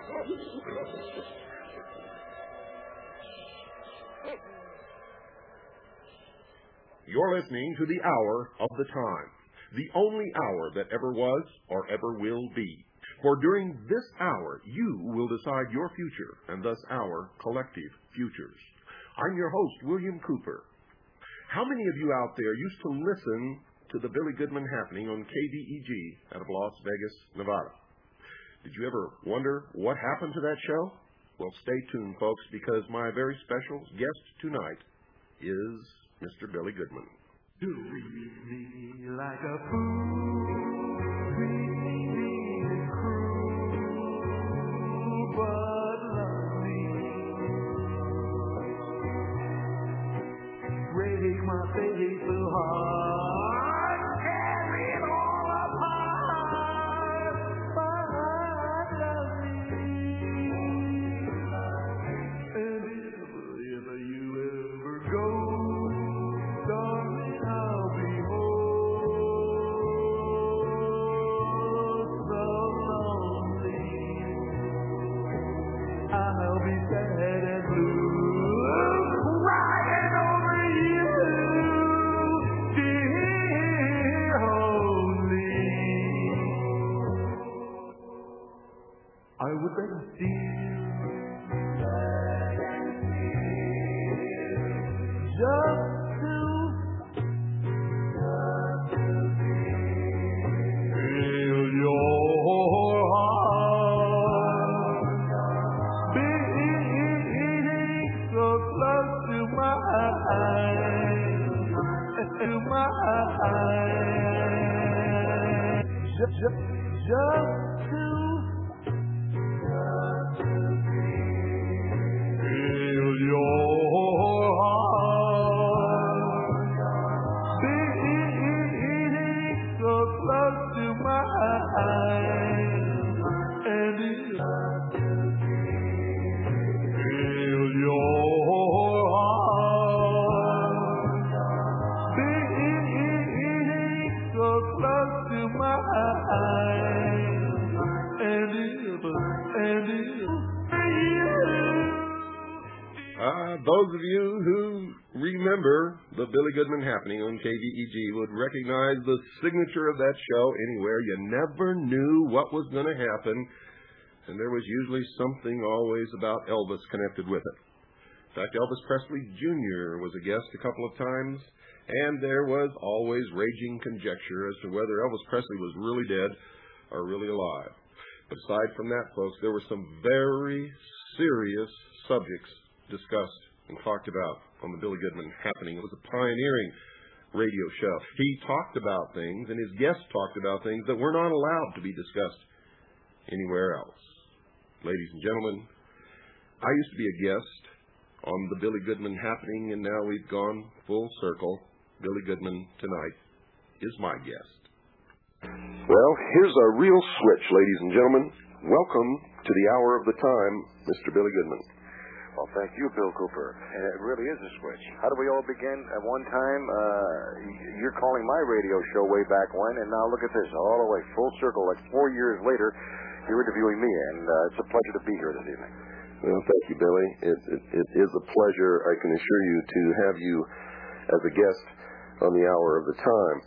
You're listening to the Hour of the Time, the only hour that ever was or ever will be. For during this hour, you will decide your future, and thus our collective futures. I'm your host, William Cooper. How many of you out there used to listen to the Billy Goodman Happening on KVEG out of Las Vegas, Nevada? Did you ever wonder what happened to that show? Well, stay tuned, folks, because my very special guest tonight is Mr. Billy Goodman. Do treat me like a fool, treat me cruel, but love me. Break my faith so hard, tear it all apart, but love me. And if you ever go, darling, I'll be so lonely. I'll be sad and blue, crying over you, dear only. I would beg and steal, just to feel your heart beating so close to mine, to mine. Just to feel your heart beating so close to mine, and feel your heart beating so close to mine, and Those of you who remember the Billy Goodman Happening on KVEG would recognize the signature of that show anywhere. You never knew what was going to happen, and there was usually something always about Elvis connected with it. In fact, Elvis Presley Jr. was a guest a couple of times, and there was always raging conjecture as to whether Elvis Presley was really dead or really alive. But aside from that, folks, there were some very serious subjects discussed and talked about on the Billy Goodman Happening. It was a pioneering radio show. He talked about things, and his guests talked about things that were not allowed to be discussed anywhere else. Ladies and gentlemen, I used to be a guest on the Billy Goodman Happening, and now we've gone full circle. Billy Goodman tonight is my guest. Well, here's a real switch, ladies and gentlemen. Welcome to the Hour of the Time, Mr. Billy Goodman. Well, thank you, Bill Cooper. And it really is a switch. How do we all begin? At one time, you're calling my radio show way back when, and now look at this, all the way full circle. Like 4 years later, you're interviewing me, and it's a pleasure to be here this evening. Well, thank you, Billy. It is a pleasure, I can assure you, to have you as a guest on the Hour of the Time.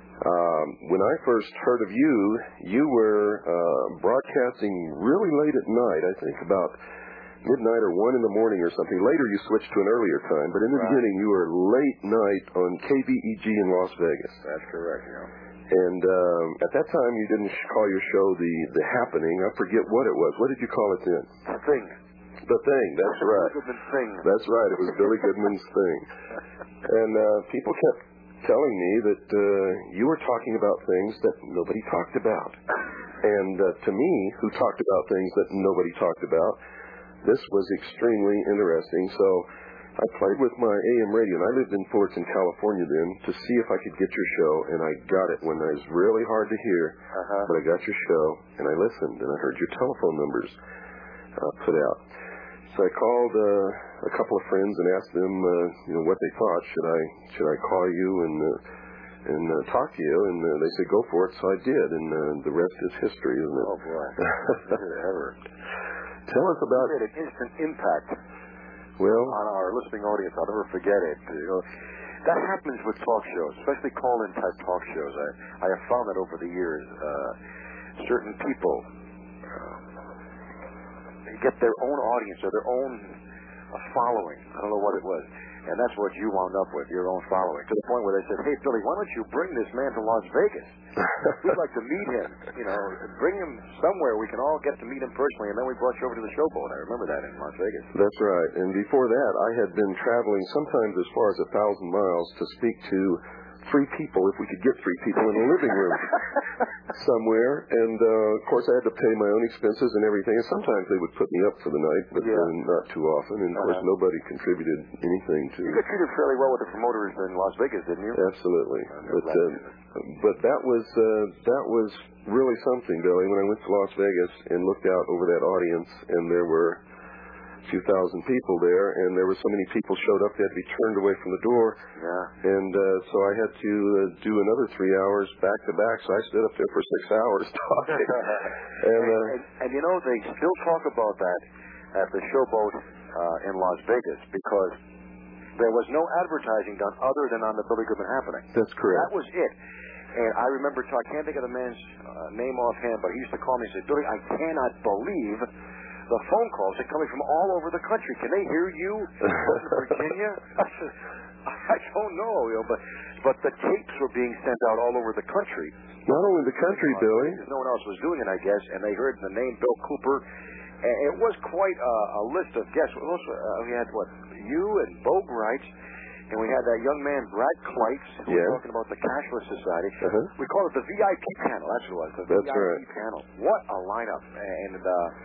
When I first heard of you, you were broadcasting really late at night, I think about midnight or 1 in the morning or something. Later you switched to an earlier time, but in the beginning you were late night on KVEG in Las Vegas. That's correct, yeah. And at that time you didn't call your show the Happening. I forget what it was. What did you call it then? The Thing. The Thing, that's right. Billy Goodman Thing. That's right, it was Billy Goodman's Thing. And people kept telling me that you were talking about things that nobody talked about. And to me, who talked about things that nobody talked about, this was extremely interesting. So I played with my AM radio, and I lived in Fullerton, California then, to see if I could get your show, and I got it when it was really hard to hear. But I got your show, and I listened, and I heard your telephone numbers put out. So I called a couple of friends and asked them, what they thought. Should I call you and talk to you? And they said, go for it. So I did, and the rest is history, isn't it? Oh, boy. Ever. Tell us about... It made an instant impact on our listening audience. I'll never forget it. That happens with talk shows, especially call-in type talk shows. I have found that over the years. Certain people get their own audience or their own following. I don't know what it was. And that's what you wound up with, your own following. To the point where they said, hey, Billy, why don't you bring this man to Las Vegas? We'd like to meet him. Bring him somewhere. We can all get to meet him personally. And then we brought you over to the Showboat. I remember that in Las Vegas. That's right. And before that, I had been traveling sometimes as far as 1,000 miles to speak to 3 people, if we could get 3 people in a living room somewhere. And, of course, I had to pay my own expenses and everything. And sometimes they would put me up for the night, but not too often. And, of course, nobody contributed anything to... You got treated fairly well with the promoters in Las Vegas, didn't you? Absolutely. But that was really something, Billy, when I went to Las Vegas and looked out over that audience, and there were a few thousand people there, and there were so many people showed up they had to be turned away from the door. Yeah. And so I had to do another 3 hours back to back, so I stood up there for 6 hours talking. and they still talk about that at the Showboat in Las Vegas, because there was no advertising done other than on the Billy Goodman Happening. That's correct. That was it. And I remember, I can't think of the man's name offhand, but he used to call me and say, Billy, I cannot believe the phone calls are coming from all over the country. Can they hear you in Virginia? I said, I don't know, but the tapes were being sent out all over the country. Not only the country, Billy. No one else was doing it, I guess, and they heard the name Bill Cooper. And it was quite a list of guests. We had, you and Bo Bright, and we had that young man, Brad Kleitz, who was talking about the Cashless Society. We call it the VIP panel. That's what it was, the VIP panel. What a lineup. And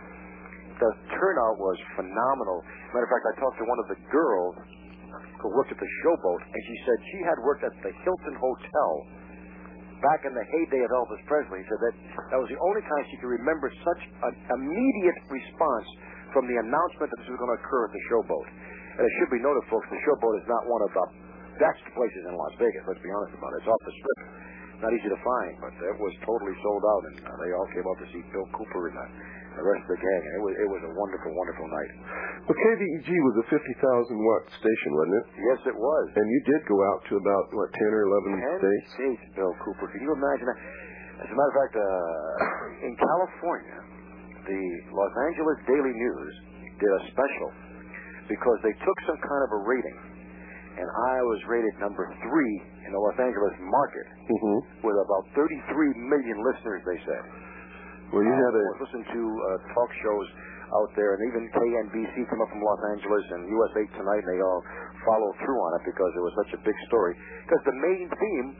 the turnout was phenomenal. Matter of fact, I talked to one of the girls who worked at the Showboat, and she said she had worked at the Hilton Hotel back in the heyday of Elvis Presley. He said that was the only time she could remember such an immediate response from the announcement that this was going to occur at the Showboat. And it should be noted, folks, the Showboat is not one of the best places in Las Vegas. Let's be honest about it. It's off the strip. Not easy to find, but it was totally sold out, and they all came out to see Bill Cooper and the rest of the gang. And it was a wonderful, wonderful night. Well, KVEG was a 50,000-watt station, wasn't it? Yes, it was. And you did go out to about, 10 or 11 states? 10 states, Bill Cooper. Can you imagine that? As a matter of fact, in California, the Los Angeles Daily News did a special because they took some kind of a rating, and I was rated number 3 in the Los Angeles market with about 33 million listeners, they said. Well, you had listen to talk shows out there, and even KNBC came up from Los Angeles and USA Tonight, and they all followed through on it because it was such a big story. Because the main theme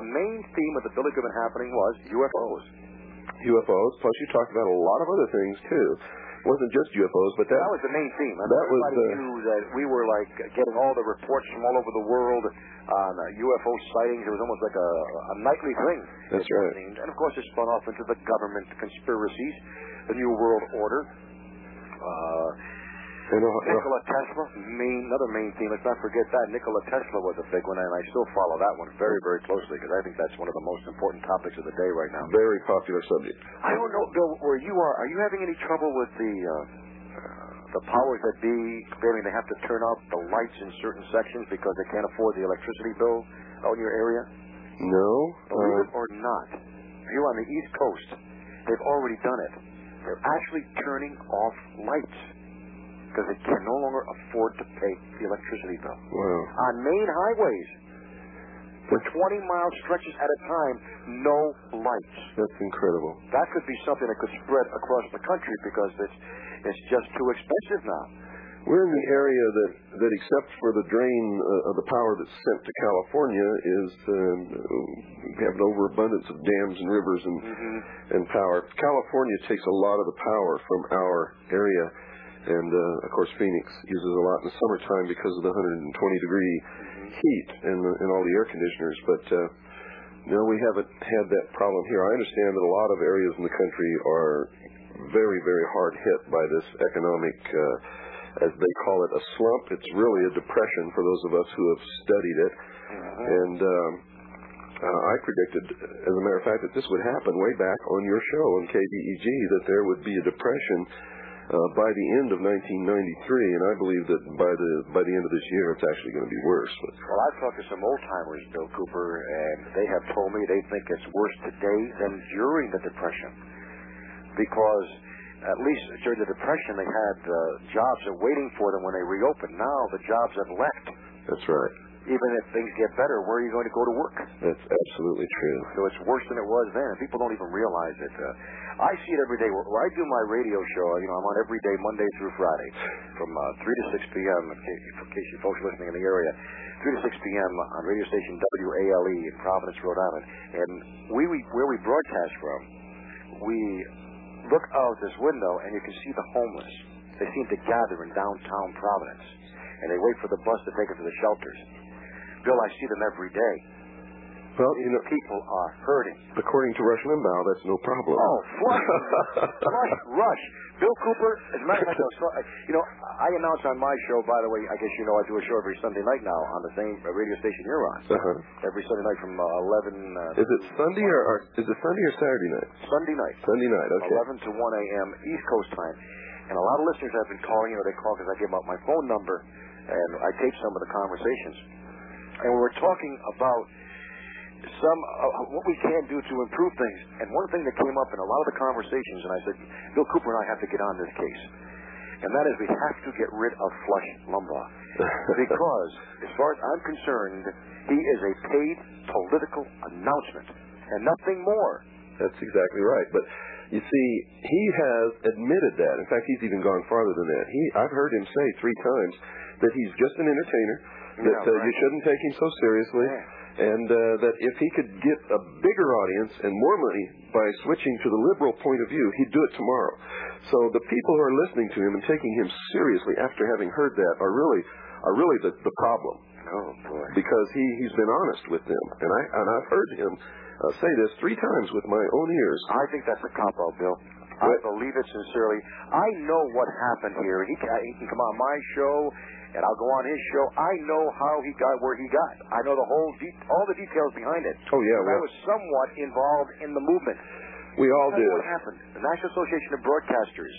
of the Billy Goodman Happening was UFOs. UFOs, plus you talked about a lot of other things, too. It wasn't just UFOs, but that was the main theme. Everybody knew that we were getting all the reports from all over the world on UFO sightings. It was almost like a nightly thing. That's right. And of course, it spun off into the government conspiracies, the New World Order. Nikola Tesla, another main theme. Let's not forget that. Nikola Tesla was a big one, and I still follow that one very, very closely because I think that's one of the most important topics of the day right now. Very popular subject. I don't know, Bill, where you are you having any trouble with the powers that be claiming they have to turn off the lights in certain sections because they can't afford the electricity bill out in your area? No. Believe it or not, here on the East Coast, they've already done it. They're actually turning off lights because they can no longer afford to pay the electricity bill. Wow. On main highways, for 20-mile stretches at a time, no lights. That's incredible. That could be something that could spread across the country because it's just too expensive now. We're in the area that except for the drain of the power that's sent to California, we have an overabundance of dams and rivers and power. California takes a lot of the power from our area. And, of course, Phoenix uses a lot in the summertime because of the 120-degree heat and all the air conditioners. But, no, we haven't had that problem here. I understand that a lot of areas in the country are very, very hard hit by this economic, as they call it, a slump. It's really a depression for those of us who have studied it. And I predicted, as a matter of fact, that this would happen way back on your show on KVEG, that there would be a depression by the end of 1993, and I believe that by the end of this year, it's actually going to be worse. But. Well, I've talked to some old-timers, Bill Cooper, and they have told me they think it's worse today than during the Depression. Because at least during the Depression, they had jobs waiting for them when they reopened. Now the jobs have left. That's right. Even if things get better, where are you going to go to work? That's absolutely true. So it's worse than it was then, and people don't even realize it. I see it every day. Where I do my radio show, I'm on every day, Monday through Friday, from 3 to 6 p.m., in case you folks listening in the area, 3 to 6 p.m. on radio station WALE in Providence, Rhode Island. And where we broadcast from, we look out this window, and you can see the homeless. They seem to gather in downtown Providence, and they wait for the bus to take them to the shelters. Bill, I see them every day. Well, people are hurting. According to Rush Limbaugh, that's no problem. Oh, Rush. Bill Cooper, as a matter of fact, I announce on my show, by the way, I guess you know I do a show every Sunday night now on the same radio station you're on. Every Sunday night from 11... Is it Sunday or Saturday night? Sunday night. Sunday night, okay. 11 to 1 a.m. East Coast time. And a lot of listeners have been calling, they call because I give out my phone number, and I tape some of the conversations. And we were talking about some what we can do to improve things. And one thing that came up in a lot of the conversations, and I said, Bill Cooper and I have to get on this case. And that is we have to get rid of Flush Limbaugh. Because, as far as I'm concerned, he is a paid political announcement. And nothing more. That's exactly right. But, you see, he has admitted that. In fact, he's even gone farther than that. I've heard him say 3 times that he's just an entertainer, that you shouldn't take him so seriously, and that if he could get a bigger audience and more money by switching to the liberal point of view, he'd do it tomorrow. So the people who are listening to him and taking him seriously after having heard that are really the problem. Oh, boy. Because he's been honest with them. And I've heard him say this 3 times with my own ears. I think that's a cop-out, Bill. I believe it sincerely. I know what happened here. He can come on my show, and I'll go on his show. I know how he got where he got. I know all the details behind it. Oh, yeah. I was somewhat involved in the movement. We all did. What happened? The National Association of Broadcasters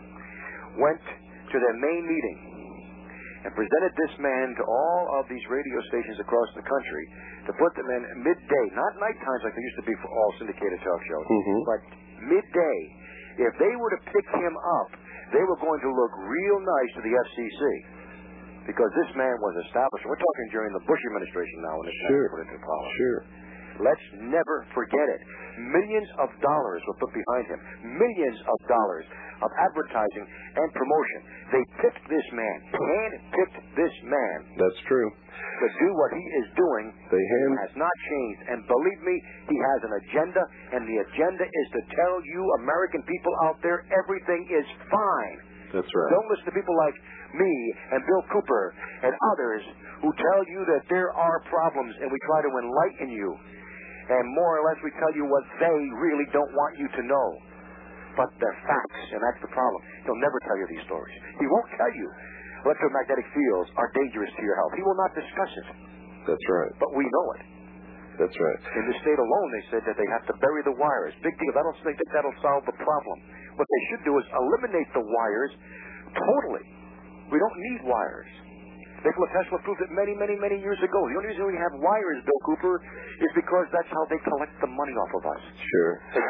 went to their main meeting and presented this man to all of these radio stations across the country to put them in midday, not night times like they used to be for all syndicated talk shows, but midday. If they were to pick him up, they were going to look real nice to the FCC. Because this man was established. We're talking during the Bush administration now when this man was put into power. Sure. Let's never forget it. Millions of dollars were put behind him. Millions of dollars of advertising and promotion. They picked this man. Hand-picked this man. That's true. To do what he is doing. He has not changed. And believe me, he has an agenda, and the agenda is to tell you American people out there everything is fine. That's right. Don't listen to people like me and Bill Cooper and others who tell you that there are problems, and we try to enlighten you. And more or less we tell you what they really don't want you to know. But they're facts, and that's the problem. He'll never tell you these stories. He won't tell you electromagnetic fields are dangerous to your health. He will not discuss it. That's right. But we know it. That's right. In the state alone, they said that they have to bury the wires. Big deal. I don't think that'll solve the problem. What they should do is eliminate the wires totally. We don't need wires. Nikola Tesla proved it many, many, many years ago. The only reason we have wires, Bill Cooper, is because that's how they collect the money off of us. Sure.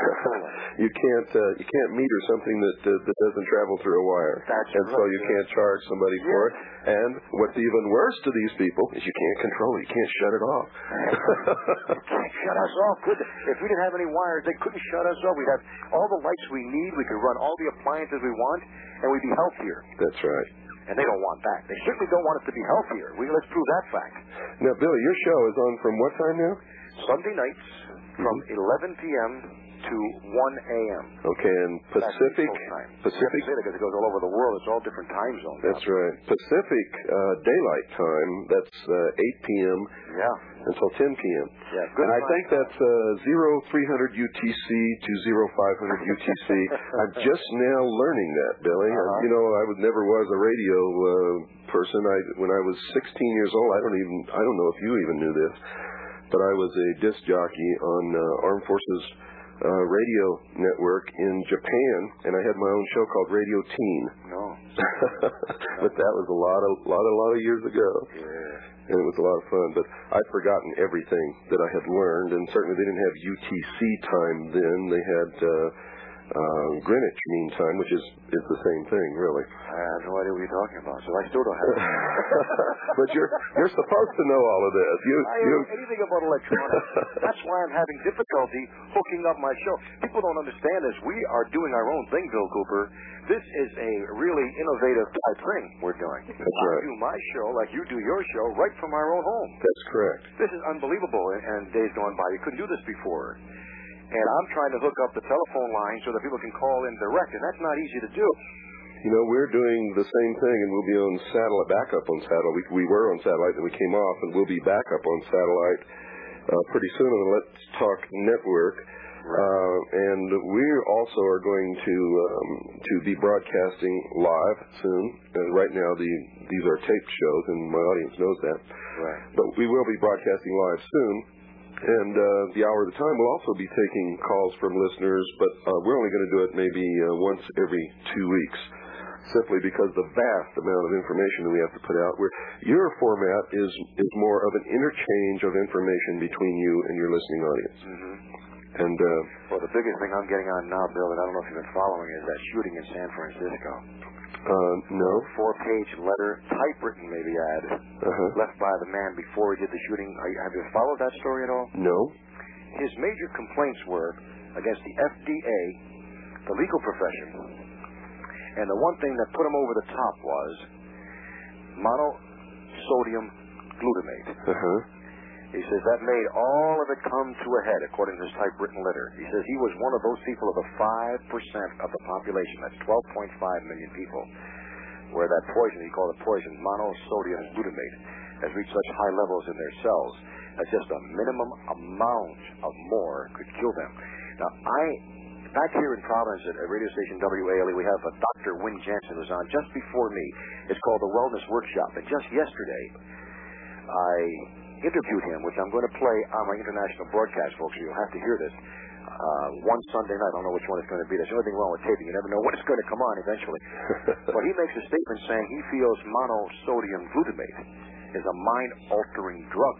You can't meter something that doesn't travel through a wire. That's and so you can't charge somebody for it. And what's even worse to these people is you can't control it. You can't shut it off. You can't shut us off. If we didn't have any wires, they couldn't shut us off. We'd have all the lights we need. We could run all the appliances we want, and we'd be healthier. That's right. And they don't want that. They certainly don't want us to be healthier. Let's prove that fact. Now, Bill, your show is on from what time now? Sunday nights from 11 p.m. to 1 a.m. Okay, and Pacific time. Pacific, because it goes all over the world. It's all different time zones. That's right. Pacific daylight time, that's 8 p.m. until 10 p.m. Yeah, good. And I think that's 0300 UTC to 0500 UTC. I'm just now learning that, Billy. And, I never was a radio person. When I was 16 years old, I don't know if you even knew this, but I was a disc jockey on Armed Forces radio network in Japan, and I had my own show called Radio Teen. No. But that was a lot of years ago. Yeah. And it was a lot of fun. But I'd forgotten everything that I had learned, and certainly they didn't have UTC time then. They had Greenwich Mean Time, which is the same thing, really. I have no idea what you're talking about, so I still don't have it. But you're supposed to know all of this. I don't know anything about electronics. That's why I'm having difficulty hooking up my show. People don't understand this. We are doing our own thing, Bill Cooper. This is a really innovative type thing we're doing. That's right. I do my show like you do your show right from our own home. That's correct. This is unbelievable, and days gone by. You couldn't do this before. And I'm trying to hook up the telephone line so that people can call in direct, and that's not easy to do. You know, we're doing the same thing, and we'll be on satellite, back up on satellite. We were on satellite, and we came off, and we'll be back up on satellite pretty soon on the Let's Talk Network. And we also are going to be broadcasting live soon. Right now, these are taped shows, and my audience knows that. Right. But we will be broadcasting live soon. And the hour of the time will also be taking calls from listeners, but we're only going to do it maybe once every 2 weeks, simply because the vast amount of information that we have to put out. Your format is more of an interchange of information between you and your listening audience. Mm-hmm. And well, the biggest thing I'm getting on now, Bill, and I don't know if you've been following, is that shooting in San Francisco. No. 4-page letter, typewritten maybe ad, left by the man before he did the shooting. Have you followed that story at all? No. His major complaints were against the FDA, the legal profession, and the one thing that put him over the top was monosodium glutamate. He says that made all of it come to a head, according to his typewritten letter. He says he was one of those people of the 5% of the population, that's 12.5 million people, where that poison, he called it poison, monosodium glutamate, has reached such high levels in their cells that just a minimum amount of more could kill them. Now, back here in Providence at radio station WALE, we have a Dr. Wynn Jansen who's on just before me. It's called the Wellness Workshop. And just yesterday, I interviewed him, which I'm going to play on my international broadcast, folks. You'll have to hear this. One Sunday night, I don't know which one it's going to be. There's the only thing wrong with taping. You never know when it's going to come on eventually. But he makes a statement saying he feels monosodium glutamate is a mind-altering drug.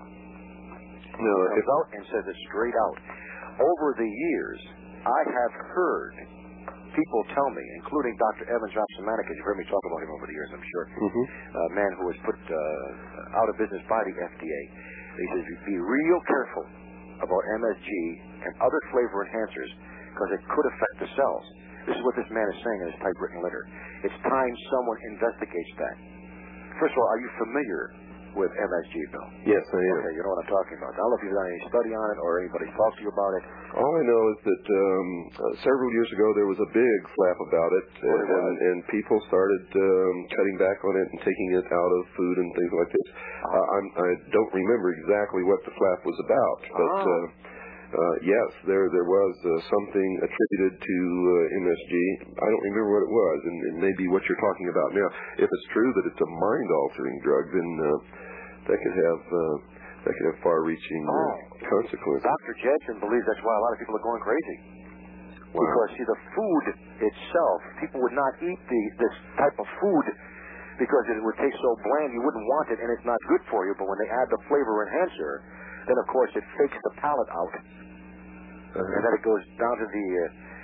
No, he comes out and says it straight out. Over the years, I have heard people tell me, including Dr. Evans Rapsamanicus, you've heard me talk about him over the years, I'm sure, a man who was put out of business by the FDA. He says, be real careful about MSG and other flavor enhancers because it could affect the cells. This is what this man is saying in his typewritten letter. It's time someone investigates that. First of all, are you familiar with MSG, Bill? Yes, I am. Okay, you know what I'm talking about. I don't know if you've done any study on it or anybody's talked to you about it. All I know is that several years ago there was a big flap about it, and people started cutting back on it and taking it out of food and things like this. I don't remember exactly what the flap was about, but yes, there was something attributed to MSG. I don't remember what it was, and maybe what you're talking about now. If it's true that it's a mind-altering drug, then that could have far-reaching consequences. Dr. Jensen believes that's why a lot of people are going crazy. Wow. Because, see, the food itself, people would not eat this type of food because it would taste so bland you wouldn't want it, and it's not good for you. But when they add the flavor enhancer, then, of course, it fakes the palate out. And then it goes down to the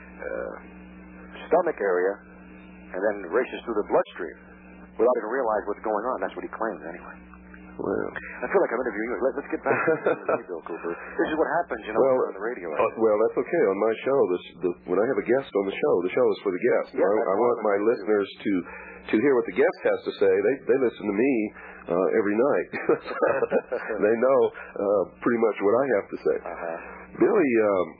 stomach area and then races through the bloodstream without even realize what's going on. That's what he claims, anyway. Well, I feel like I'm interviewing you. Let's get back to Bill Cooper. This is what happens, you know, on the radio. Well, that's okay. On my show, when I have a guest on the show is for the guest. Yeah, I want my listeners to hear what the guest has to say. They listen to me every night. They know pretty much what I have to say. Billy,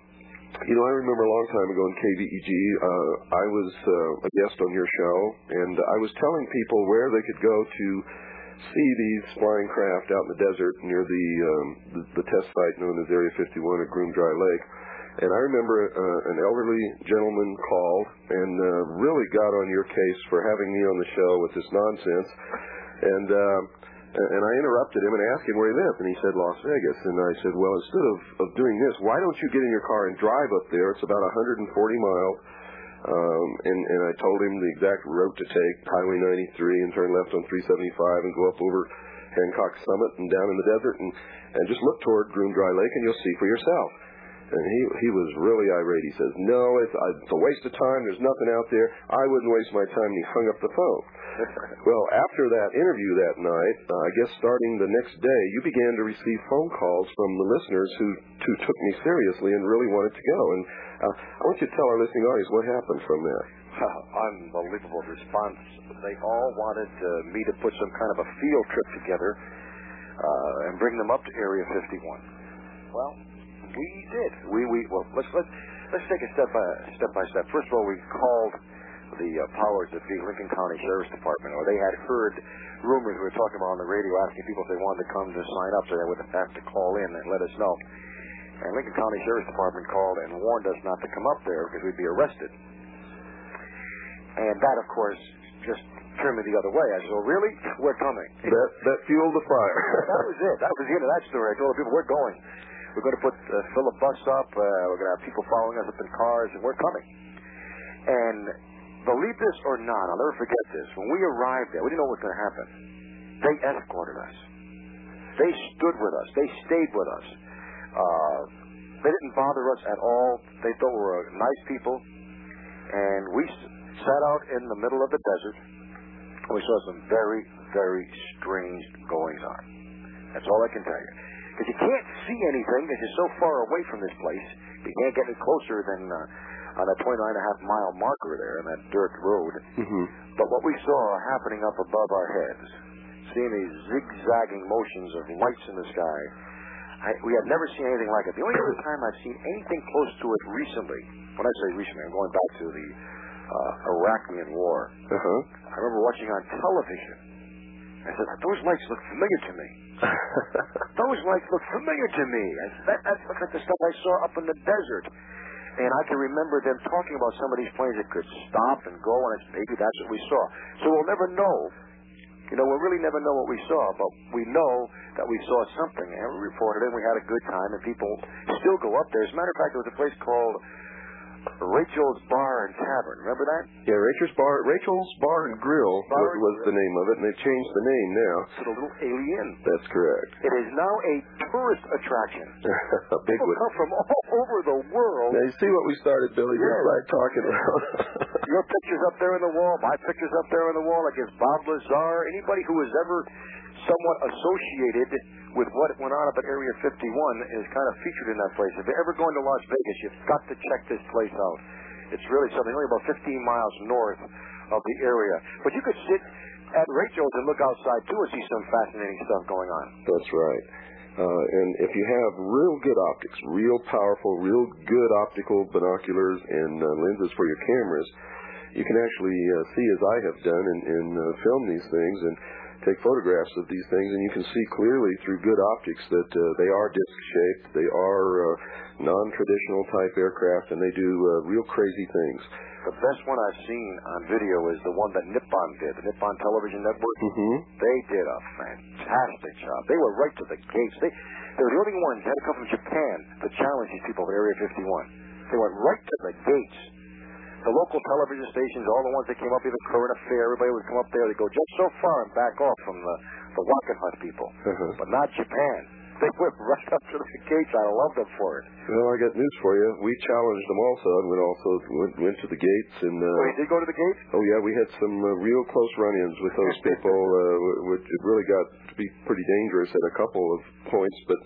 I remember a long time ago in KVEG, I was a guest on your show, and I was telling people where they could go to see these flying craft out in the desert near the test site known as Area 51 at Groom Dry Lake. And I remember an elderly gentleman called and really got on your case for having me on the show with this nonsense. And And I interrupted him and asked him where he lived, and he said Las Vegas. And I said, well, instead of doing this, why don't you get in your car and drive up there? It's about 140 miles. And I told him the exact route to take, Highway 93, and turn left on 375 and go up over Hancock Summit and down in the desert and just look toward Groom Dry Lake, and you'll see for yourself. And he was really irate. He says, no, it's a waste of time. There's nothing out there. I wouldn't waste my time. And he hung up the phone. Well, after that interview that night, I guess starting the next day, you began to receive phone calls from the listeners who took me seriously and really wanted to go. And I want you to tell our listening audience what happened from that. Unbelievable response. They all wanted me to put some kind of a field trip together and bring them up to Area 51. Well, we did. Well, let's take it step by step. First of all, we called the powers that be, Lincoln County Sheriff's Department, or they had heard rumors we were talking about on the radio, asking people if they wanted to come to sign up, so they would have to call in and let us know. And Lincoln County Sheriff's Department called and warned us not to come up there because we'd be arrested. And that, of course, just turned me the other way. I said, well, really? We're coming. That fueled the fire. That was it. That was the end of that story. I told the people, we're going. We're going to fill a bus up. We're going to have people following us up in cars, and we're coming. And believe this or not, I'll never forget this. When we arrived there, we didn't know what was going to happen. They escorted us. They stood with us. They stayed with us. They didn't bother us at all. They thought we were nice people. And we sat out in the middle of the desert. We saw some very, very strange goings-on. That's all I can tell you. Because you can't see anything because you're so far away from this place. You can't get any closer than on that 29.5-mile marker there in that dirt road. Mm-hmm. But what we saw happening up above our heads, seeing these zigzagging motions of lights in the sky, we had never seen anything like it. The only other time I've seen anything close to it recently, when I say recently, I'm going back to the Iranian War. Uh-huh. I remember watching on television. I said, those lights look familiar to me. Those lights look familiar to me. That looks like the stuff I saw up in the desert. And I can remember them talking about some of these planes that could stop and go, and maybe that's what we saw. So we'll never know. We'll really never know what we saw, but we know that we saw something, and we reported it, and we had a good time, and people still go up there. As a matter of fact, there was a place called Rachel's Bar and Tavern. Remember that? Yeah, Rachel's Bar and Grill was the name of it, and they've changed the name now. To the Little Alien. That's correct. It is now a tourist attraction. A big People one. come from all over the world. Now, you see what we started, Billy, just by talking about. Your picture's up there on the wall. My picture's up there on the wall. I guess Bob Lazar, anybody who was ever somewhat associated with what went on up at Area 51 is kind of featured in that place. If you're ever going to Las Vegas, you've got to check this place out. It's really something. Only about 15 miles north of the area. But you could sit at Rachel's and look outside, too, and see some fascinating stuff going on. That's right. And if you have real good optics, real powerful, real good optical binoculars and lenses for your cameras, you can actually see, as I have done, and film these things and take photographs of these things, and you can see clearly through good optics that they are disc-shaped, they are non-traditional type aircraft, and they do real crazy things. The best one I've seen on video is the one that Nippon did, the Nippon Television Network. Mm-hmm. They did a fantastic job. They were right to the gates. They were the only ones that had to come from Japan to challenge these people at Area 51. They went right to the gates. The local television stations, all the ones that came up, even Current Affair, everybody would come up there. They'd go just so far and back off from the Wackenhut people. Uh-huh. But not Japan. They went right up to the gates. I love them for it. Well, I got news for you. We challenged them also, and went to the gates. And you did go to the gates? Oh, yeah, we had some real close run-ins with those people, which it really got to be pretty dangerous at a couple of points. But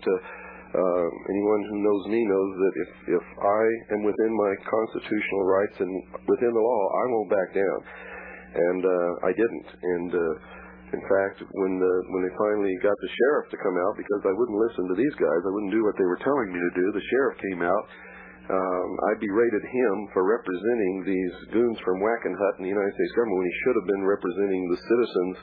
anyone who knows me knows that if I am within my constitutional rights and within the law, I won't back down. And I didn't. And in fact, when they finally got the sheriff to come out, because I wouldn't listen to these guys, I wouldn't do what they were telling me to do, the sheriff came out. I berated him for representing these goons from Wackenhut in the United States government when he should have been representing the citizens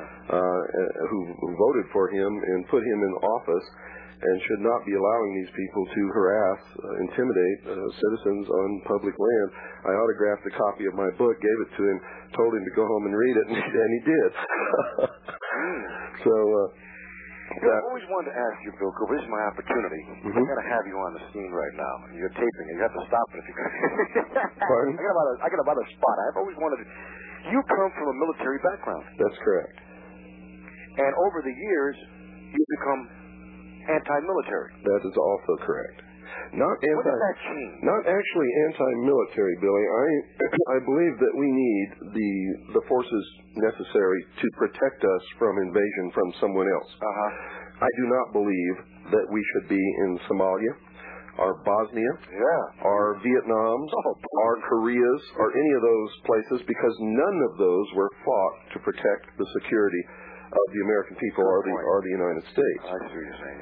who voted for him and put him in office, and should not be allowing these people to harass, intimidate citizens on public land. I autographed a copy of my book, gave it to him, told him to go home and read it, and he did. So, I've always wanted to ask you, Bill Cooper, this is my opportunity. Mm-hmm. I've got to have you on the scene right now. You're taping it. You have to stop it if you can. Pardon? I got about a spot. I've always wanted to. You come from a military background. That's correct. And over the years, you've become anti-military. That is also correct. When did that change? Not actually anti-military, Billy. I believe that we need the forces necessary to protect us from invasion from someone else. I do not believe that we should be in Somalia, or Bosnia, or Vietnams, or Koreas, or any of those places, because none of those were fought to protect the security of the American people or the United States. I see what you're saying,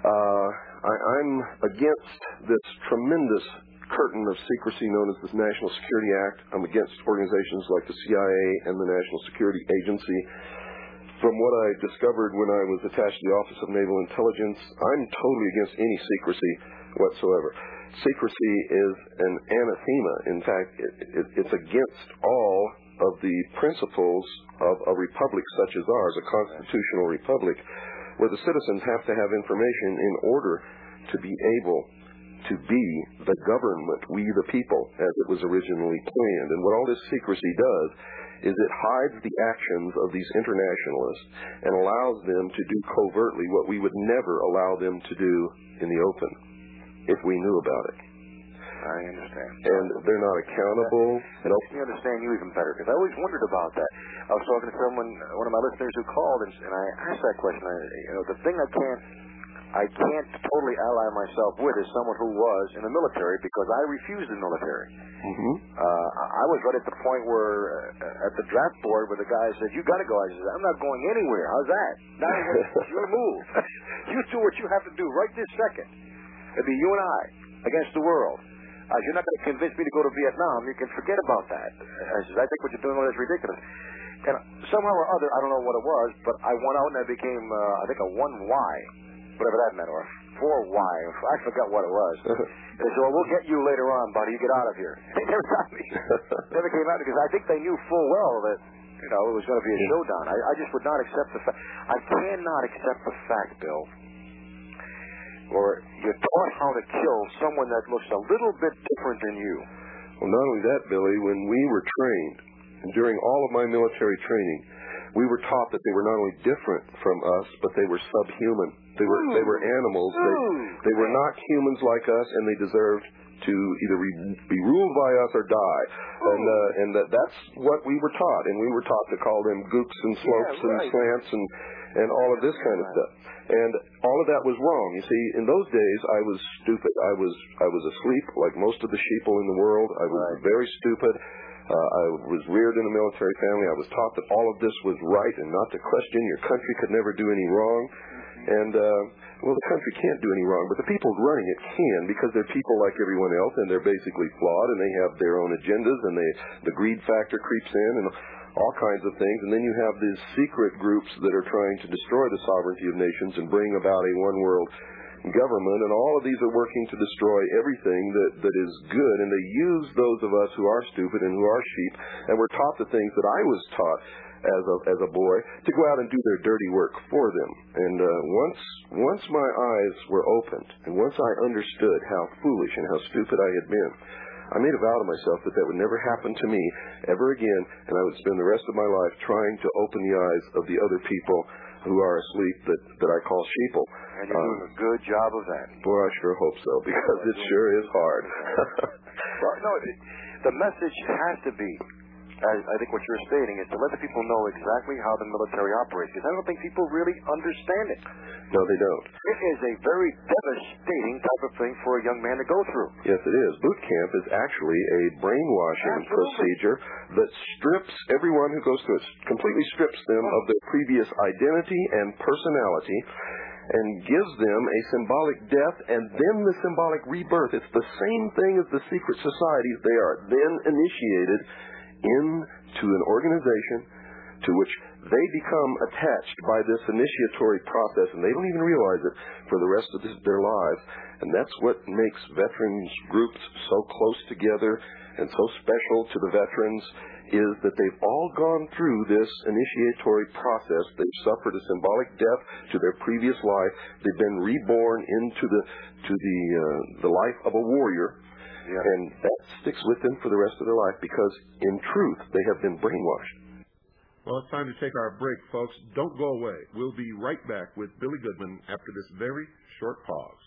I'm against this tremendous curtain of secrecy known as the National Security Act. I'm against organizations like the CIA and the National Security Agency. From what I discovered when I was attached to the Office of Naval Intelligence, I'm totally against any secrecy whatsoever. Secrecy is an anathema. In fact, it's against all of the principles of a republic such as ours, a constitutional republic, where the citizens have to have information in order to be able to be the government, we the people, as it was originally planned. And what all this secrecy does is it hides the actions of these internationalists and allows them to do covertly what we would never allow them to do in the open if we knew about it. I understand. And they're not accountable. It helps me understand you even better, because I always wondered about that. I was talking to someone, one of my listeners who called, and I asked that question. The thing I can't totally ally myself with is someone who was in the military, because I refused the military. I was right at the point where, at the draft board, where the guy said, "You got to go." I said, "I'm not going anywhere. How's that? Now it's your move. You do what you have to do right this second. It'd be you and I against the world. You're not going to convince me to go to Vietnam. You can forget about that." I said, "I think what you're doing is ridiculous." And somehow or other, I don't know what it was, but I went out and I became, I think, a 1Y, whatever that meant, or a 4Y. I forgot what it was. They said, "Well, we'll get you later on, buddy. You get out of here." They never got me. Never came out, because I think they knew full well that, it was going to be a showdown. I just would not accept the fact. I cannot accept the fact, Bill, or you're taught how to kill someone that looks a little bit different than you. Well, not only that, Billy, when we were trained, and during all of my military training, we were taught that they were not only different from us, but they were subhuman. They were animals. They were not humans like us, and they deserved to either be ruled by us or die. And that's what we were taught. And we were taught to call them gooks and slopes and slants and all of this kind of stuff. And all of that was wrong. You see, in those days, I was stupid. I was asleep like most of the sheeple in the world. I was very stupid. I was reared in a military family. I was taught that all of this was right and not to question. Your country could never do any wrong. And, the country can't do any wrong, but the people running it can, because they're people like everyone else, and they're basically flawed, and they have their own agendas, and the greed factor creeps in, and all kinds of things. And then you have these secret groups that are trying to destroy the sovereignty of nations and bring about a one-world government, and all of these are working to destroy everything that is good, and they use those of us who are stupid and who are sheep, and we're taught the things that I was taught as a boy, to go out and do their dirty work for them. And once my eyes were opened, and once I understood how foolish and how stupid I had been, I made a vow to myself that would never happen to me ever again, and I would spend the rest of my life trying to open the eyes of the other people who are asleep that I call sheeple. And you're doing a good job of that. Boy, I sure hope so, because it sure is hard. Well, no, the message has to be, I think what you're stating, is to let the people know exactly how the military operates, because I don't think people really understand it. No, they don't. It is a very devastating type of thing for a young man to go through. Yes, it is. Boot camp is actually a brainwashing procedure that strips everyone who goes through it, completely strips them of their previous identity and personality, and gives them a symbolic death and then the symbolic rebirth. It's the same thing as the secret societies. They are then initiated into an organization to which they become attached by this initiatory process, and they don't even realize it for the rest of their lives. And that's what makes veterans groups so close together and so special to the veterans, is that they've all gone through this initiatory process. They've suffered a symbolic death to their previous life. They've been reborn into the life of a warrior, and that sticks with them for the rest of their life because, in truth, they have been brainwashed. Well, it's time to take our break, folks. Don't go away. We'll be right back with Billy Goodman after this very short pause.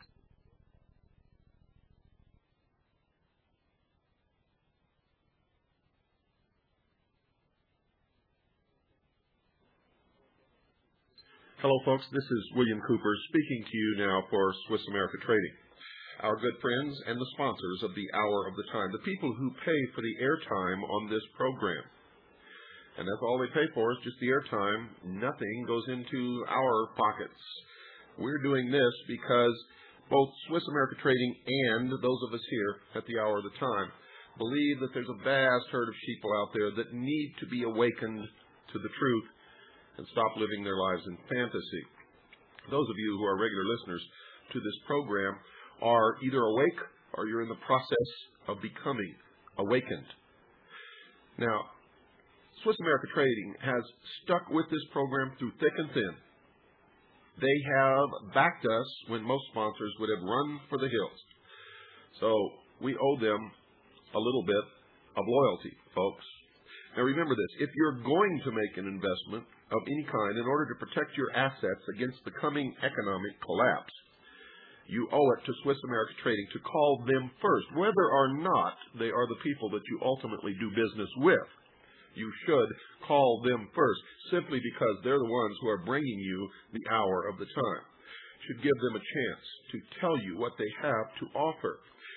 Hello, folks. This is William Cooper speaking to you now for Swiss America Trading. Our good friends and the sponsors of the Hour of the Time, the people who pay for the airtime on this program. And that's all they pay for is just the airtime. Nothing goes into our pockets. We're doing this because both Swiss America Trading and those of us here at the Hour of the Time believe that there's a vast herd of sheep out there that need to be awakened to the truth and stop living their lives in fantasy. Those of you who are regular listeners to this program are either awake or you're in the process of becoming awakened. Now, Swiss America Trading has stuck with this program through thick and thin. They have backed us when most sponsors would have run for the hills. So we owe them a little bit of loyalty, folks. Now remember this, if you're going to make an investment of any kind in order to protect your assets against the coming economic collapse, you owe it to Swiss America Trading to call them first, whether or not they are the people that you ultimately do business with. You should call them first, simply because they're the ones who are bringing you the Hour of the Time. You should give them a chance to tell you what they have to offer.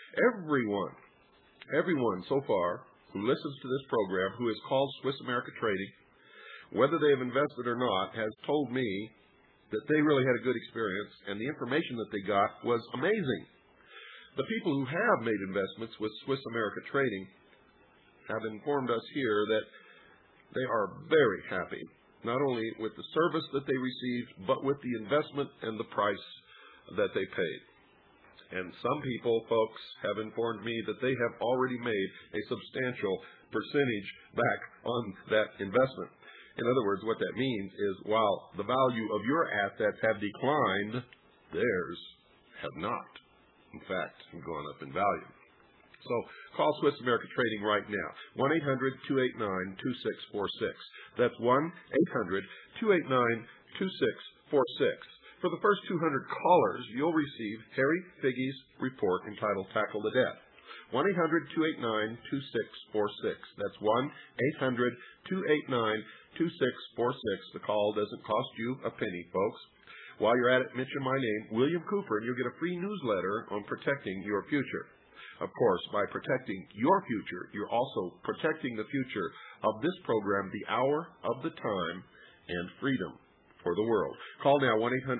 Everyone so far who listens to this program, who is called Swiss America Trading, whether they have invested or not, has told me that they really had a good experience, and the information that they got was amazing. The people who have made investments with Swiss America Trading have informed us here that they are very happy, not only with the service that they received, but with the investment and the price that they paid. And some people, folks, have informed me that they have already made a substantial percentage back on that investment. In other words, what that means is while the value of your assets have declined, theirs have not, in fact, gone up in value. So call Swiss America Trading right now, 1-800-289-2646. That's 1-800-289-2646. For the first 200 callers, you'll receive Harry Figge's report entitled Tackle the Debt. 1-800-289-2646. That's 1-800-289-2646. The call doesn't cost you a penny, folks. While you're at it, mention my name, William Cooper, and you'll get a free newsletter on protecting your future. Of course, by protecting your future, you're also protecting the future of this program, The Hour of the Time, and freedom for the world. Call now,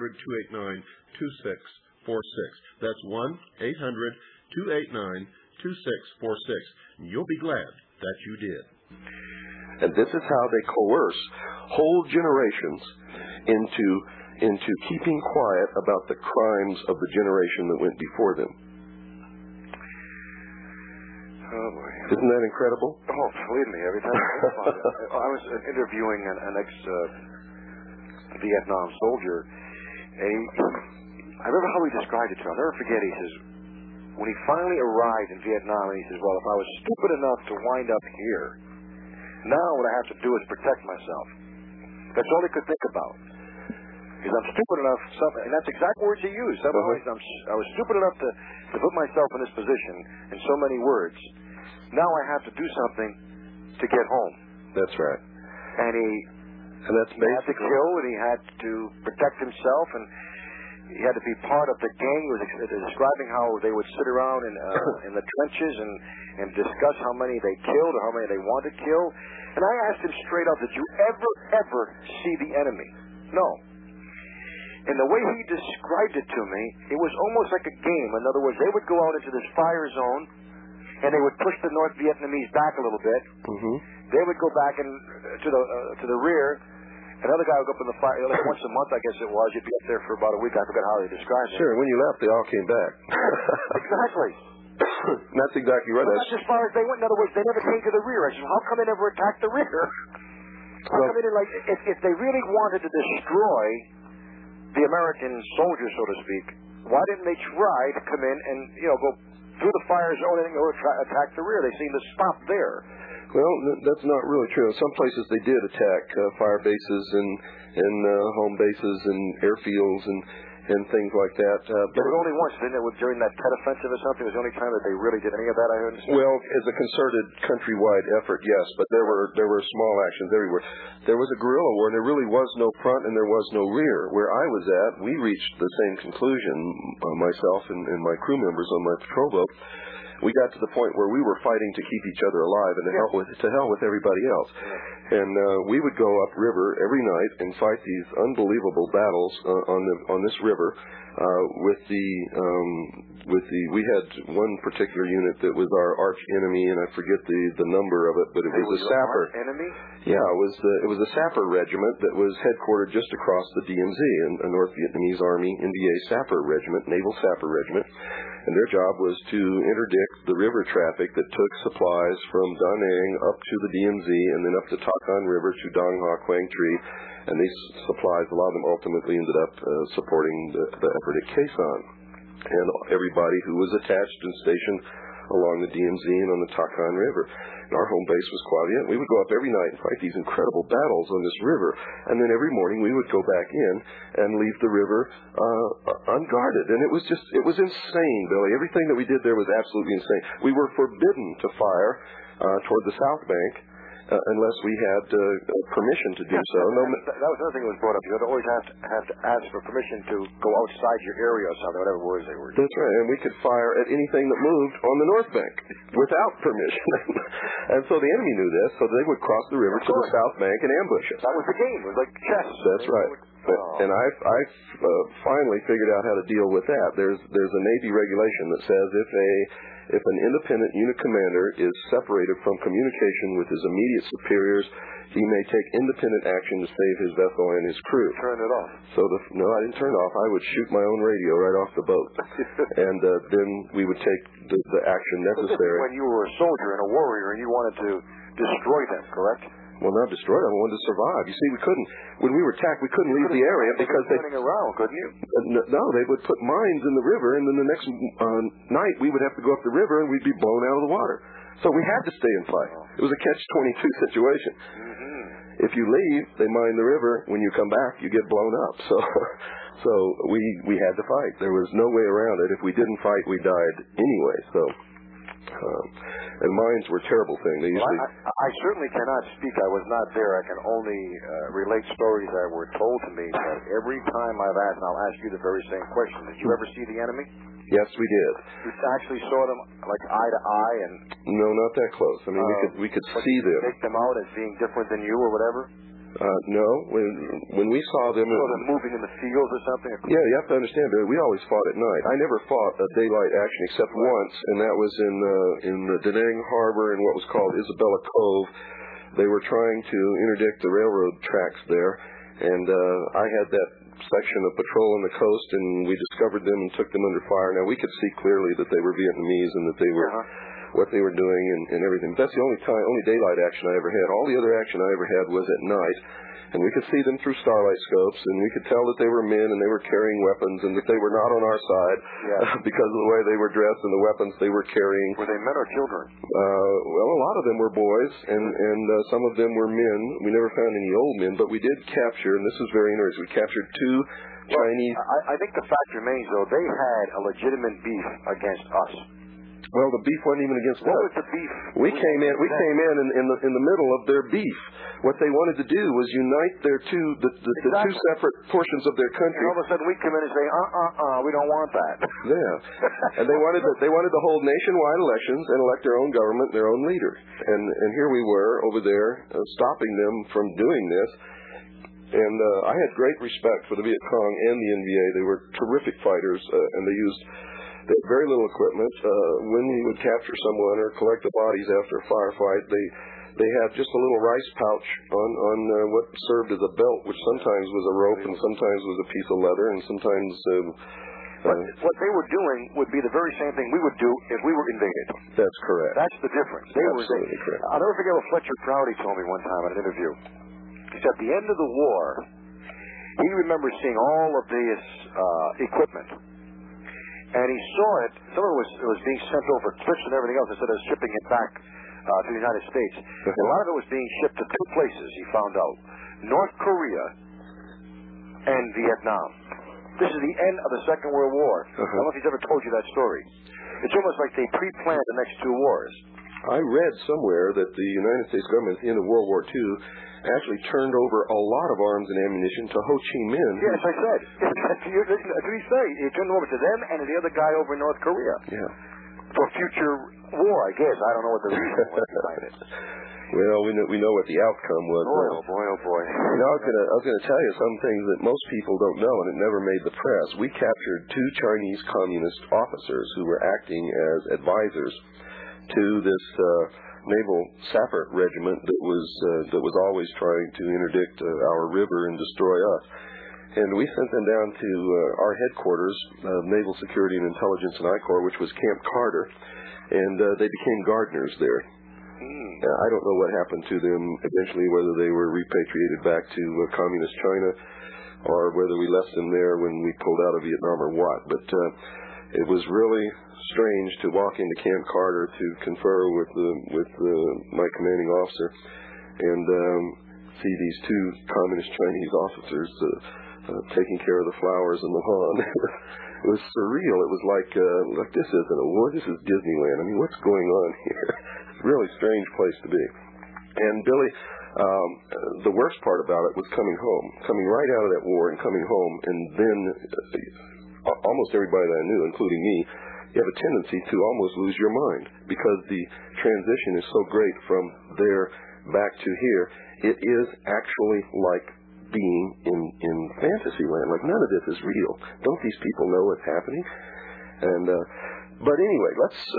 1-800-289-2646. That's 1-800-289-2646. And you'll be glad that you did. And this is how they coerce whole generations into keeping quiet about the crimes of the generation that went before them. Oh, boy. Isn't that incredible? Oh, believe me, every time I think about it. I was interviewing an ex-Vietnam soldier, and I remember how he described it to me. I'll never forget. He says, when he finally arrived in Vietnam, and he says, well, if I was stupid enough to wind up here, now what I have to do is protect myself. That's all he could think about. Because I'm stupid enough, and that's exact words he used. I was stupid enough to put myself in this position in so many words. Now I have to do something to get home. That's right. And that's he had to kill, and he had to protect himself, and he had to be part of the gang. He was describing how they would sit around in the trenches and discuss how many they killed or how many they wanted to kill. And I asked him straight up, did you ever see the enemy? No. And the way he described it to me, it was almost like a game. In other words, they would go out into this fire zone, and they would push the North Vietnamese back a little bit. Mm-hmm. They would go back to the rear. Another guy would go up in the fire, like once a month, I guess it was. You'd be up there for about a week. I forgot how they described it. Sure, when you left, they all came back. Exactly. That's exactly right. Well, that's as far as they went. In other words, they never came to the rear. I said, how come they never attacked the rear? How come they didn't, like, if they really wanted to destroy the American soldiers, so to speak, why didn't they try to come in and, go through the fire zone and attack the rear? They seem to stop there. Well, that's not really true. In some places they did attack fire bases and home bases and airfields and things like that. But it was only once, didn't it? During that Tet Offensive or something? It was the only time that they really did any of that, I understand. Well, as a concerted countrywide effort, yes, but there were small actions everywhere. There was a guerrilla war, and there really was no front and there was no rear. Where I was at, we reached the same conclusion, myself and my crew members on my patrol boat. We got to the point where we were fighting to keep each other alive and to hell with everybody else. And we would go upriver every night and fight these unbelievable battles on this river we had one particular unit that was our arch enemy, and I forget the number of it, but it was a sapper. Enemy? Yeah, it was a sapper regiment that was headquartered just across the DMZ, a North Vietnamese Army NVA sapper regiment, naval sapper regiment. And their job was to interdict the river traffic that took supplies from Da Nang up to the DMZ and then up the Ta Khon River to Dong Ha Quang Tri. And these supplies, a lot of them ultimately ended up supporting the effort at Khe Sanh. And everybody who was attached and stationed along the DMZ and on the Ta Khon River. And our home base was Qua Viet. We would go up every night and fight these incredible battles on this river. And then every morning we would go back in and leave the river unguarded. And it was insane, Billy. Everything that we did there was absolutely insane. We were forbidden to fire toward the South Bank unless we had permission to do so. That was another thing that was brought up. You would always have to ask for permission to go outside your area or something, whatever words they were. That's right, and we could fire at anything that moved on the North Bank without permission. And so the enemy knew this, so they would cross the river to the South Bank and ambush us. That was the game. It was like chess. That's right. And I've finally figured out how to deal with that. There's a Navy regulation that says if an independent unit commander is separated from communication with his immediate superiors, he may take independent action to save his vessel and his crew. Turn it off. No, I didn't turn it off. I would shoot my own radio right off the boat. And then we would take the action necessary. This is when you were a soldier and a warrior and you wanted to destroy them, correct? Well, not destroy them. I wanted to survive. You see, when we were attacked, we couldn't leave the area because they... Turning around, couldn't you? No, they would put mines in the river, and then the next night we would have to go up the river and we'd be blown out of the water. So we had to stay and fight. It was a catch-22 situation. Mm-hmm. If you leave, they mine the river. When you come back, you get blown up. So we had to fight. There was no way around it. If we didn't fight, we died anyway. And mines were a terrible thing. They usually... I certainly cannot speak. I was not there. I can only relate stories that were told to me. But every time I've asked, and I'll ask you the very same question, did you ever see the enemy? Yes, we did. You actually saw them like eye to eye, and no, not that close. I mean, we could see them. Take them out as being different than you, or whatever. No, when we saw them... So them moving in the fields or something? Yeah, you have to understand, Billy, we always fought at night. I never fought a daylight action except once, and that was in the Da Nang Harbor in what was called Isabella Cove. They were trying to interdict the railroad tracks there, and I had that section of patrol on the coast, and we discovered them and took them under fire. Now, we could see clearly that they were Vietnamese and that they were... what they were doing and everything. That's the only daylight action I ever had. All the other action I ever had was at night, and we could see them through starlight scopes, and we could tell that they were men and they were carrying weapons and that they were not on our side because of the way they were dressed and the weapons they were carrying. Were they men or children? Well, a lot of them were boys, and some of them were men. We never found any old men, but we did capture, and this was very interesting, we captured two Chinese... I think the fact remains, though, they had a legitimate beef against us. Well, the beef wasn't even against us. What was the beef? We came in in the middle of their beef. What they wanted to do was unite their two separate portions of their country. And all of a sudden we come in and say, we don't want that. Yeah. And they wanted to hold nationwide elections and elect their own government, their own leader. And here we were over there stopping them from doing this. And I had great respect for the Viet Cong and the NVA. They were terrific fighters, and they had very little equipment. When we would capture someone or collect the bodies after a firefight, they had just a little rice pouch on what served as a belt, which sometimes was a rope and sometimes was a piece of leather and sometimes But what they were doing would be the very same thing we would do if we were invaded. That's correct. That's the difference. Absolutely correct. I'll never forget what Fletcher Prouty told me one time in an interview. He said at the end of the war, he remembers seeing all of this equipment. And he saw it, some of it was being sent over cliffs and everything else instead of shipping it back to the United States. And a lot of it was being shipped to two places, he found out. North Korea and Vietnam. This is the end of the Second World War. I don't know if he's ever told you that story. It's almost like they pre-planned the next two wars. I read somewhere that the United States government at the end of World War II actually turned over a lot of arms and ammunition to Ho Chi Minh. Yes, I said. That's what he said. He turned them over to them and to the other guy over in North Korea. Yeah. For future war, I guess. I don't know what the reason was behind it. Well, we know what the outcome was. Boy, oh boy, oh boy. You know, I was going to tell you some things that most people don't know, and it never made the press. We captured 2 Chinese communist officers who were acting as advisors to this naval sapper regiment that was always trying to interdict our river and destroy us. And we sent them down to our headquarters, Naval Security and Intelligence in I Corps, which was Camp Carter, and they became gardeners there. I don't know what happened to them eventually, whether they were repatriated back to communist China or whether we left them there when we pulled out of Vietnam or what. But it was really strange to walk into Camp Carter to confer with my commanding officer and see these 2 communist Chinese officers taking care of the flowers in the lawn. It was surreal. It was like this isn't a war. This is Disneyland. I mean, what's going on here? It's a really strange place to be. And Billy, the worst part about it was coming right out of that war and coming home, and then almost everybody that I knew, including me, you have a tendency to almost lose your mind because the transition is so great from there back to here. It is actually like being in fantasy land. Like, none of this is real. Don't these people know what's happening? And but anyway,